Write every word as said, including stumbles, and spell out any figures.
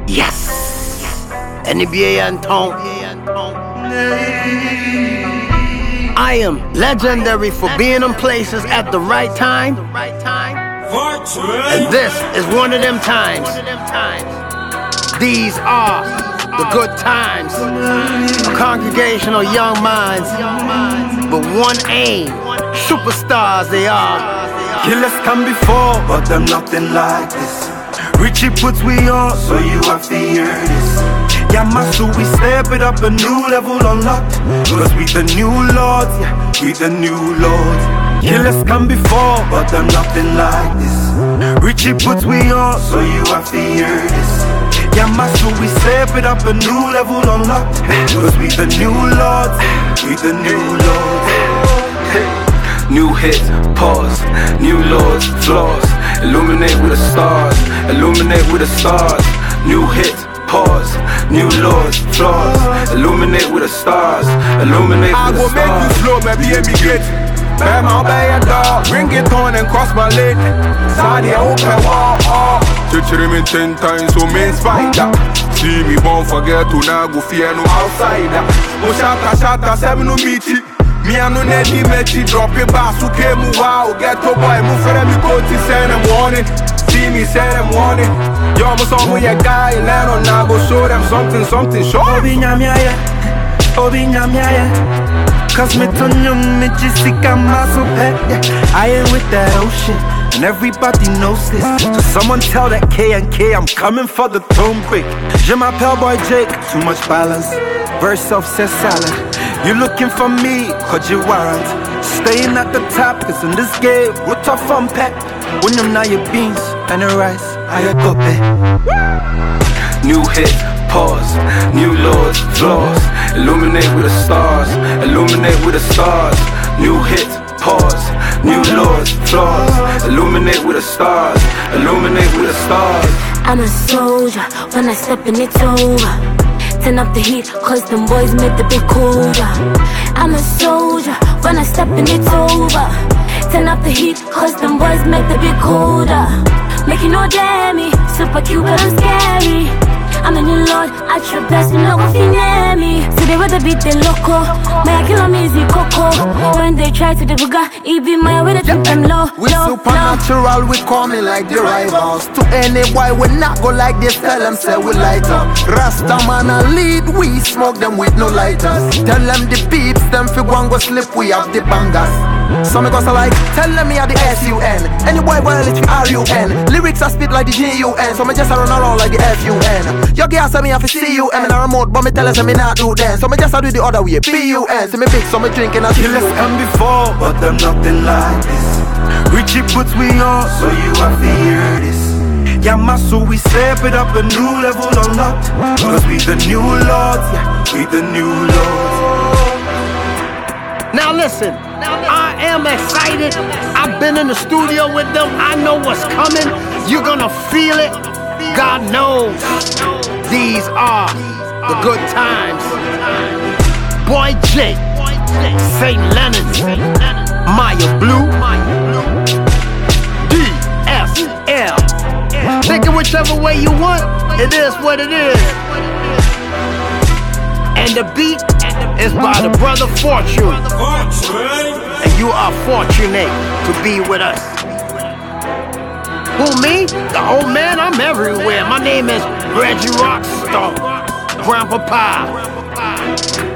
Yes. N B A and Tom. I am legendary for being in places at the right time. And this is one of them times. These are the good times. A congregation of young minds, but one aim. Superstars they are. Killers come before, but them nothing like this. Richie puts we on, so you have to hear this. Yamasu, we step it up a new level unlocked. Cause we the new lords, yeah, we the new lords. Killers come before, but them nothing like this. Richie puts we on, so you have to hear this. Yamasu, we step it up a new level unlocked. Cause we the new lords, we the new lords. New hits, pause, new lords, flaws. Illuminate with the stars, illuminate with the stars. New hits, pause, new lords, flaws. Illuminate with the stars, illuminate with the stars. I go make you slow, maybe emigrate. Bear my bay a dog, bring it on and cross my lane. Sadi open wall, oh. Chichiri me ten times, so main spider. See me born forget to now go fear no outsider. Oh shata shata, seven no meet it. Me I no need me drop it back, so came wow, get to boy, move for them, go to send them warning. See me say them warning. Yo, I'm some with your guy, and land on now, go show them something, something, show Obi nyamya, Obi nyamya. Cause me to you, me just sick of my so pet. I ain't with that ocean, and everybody knows this. So someone tell that K and K, I'm coming for the throne quick. Je m'appelle boy Jake, too much balance. Verse of says salad. You looking for me, cause you warrant. Staying at the top, cause in this game, we're tough on pet. When you know your beans and the rice, I go pay. New hit, pause, new lords, flaws. Illuminate with the stars, illuminate with the stars. New hit, pause, new lords, flaws. Illuminate with the stars, illuminate with the stars. I'm a soldier, when I step in it's over. Turn up the heat, cause them boys make the bit colder. I'm a soldier, when I step in it's over. Turn up the heat, cause them boys make the bit colder. Make you know dare me, super cute but I'm scary. I'm a new lord, I trip best to know if you near me. So they rather beat the loco, my killer music coco. When they try to the buga, it be my way to keep them low. We supernatural, we coming like the rivals. To any boy, we not go like this, tell them say we light up. Rasta man a lead, we smoke them with no lighters. Tell them the peeps, them fi one go slip, we have the bangers. Some goes like, tell them me at the S U N. Any boy well it's R U N. Lyrics I spit like the G U N. So me just run around like the F U N. Your girl say me have to see you and a remote, but me tell her say me not do then. So me just do the other way, B U N. So me big, so me drinking a Killers come before, but them nothing like this. Richie puts we on, so you have to hear this. Yamasu, we step it up a new level unlocked. Cause we the new lords, yeah, we the new lords. Now listen, I am excited. I've been in the studio with them. I know what's coming. You're gonna feel it. God knows. These are the good times. Boy Jake, Saint Leonard's, Maya Blue, D S L. Take it whichever way you want. It is what it is. And the beat is by the brother Fortune. And you are fortunate to be with us. Who, me? The old man? I'm everywhere. My name is Reggie Rockstar, Grandpa Pie.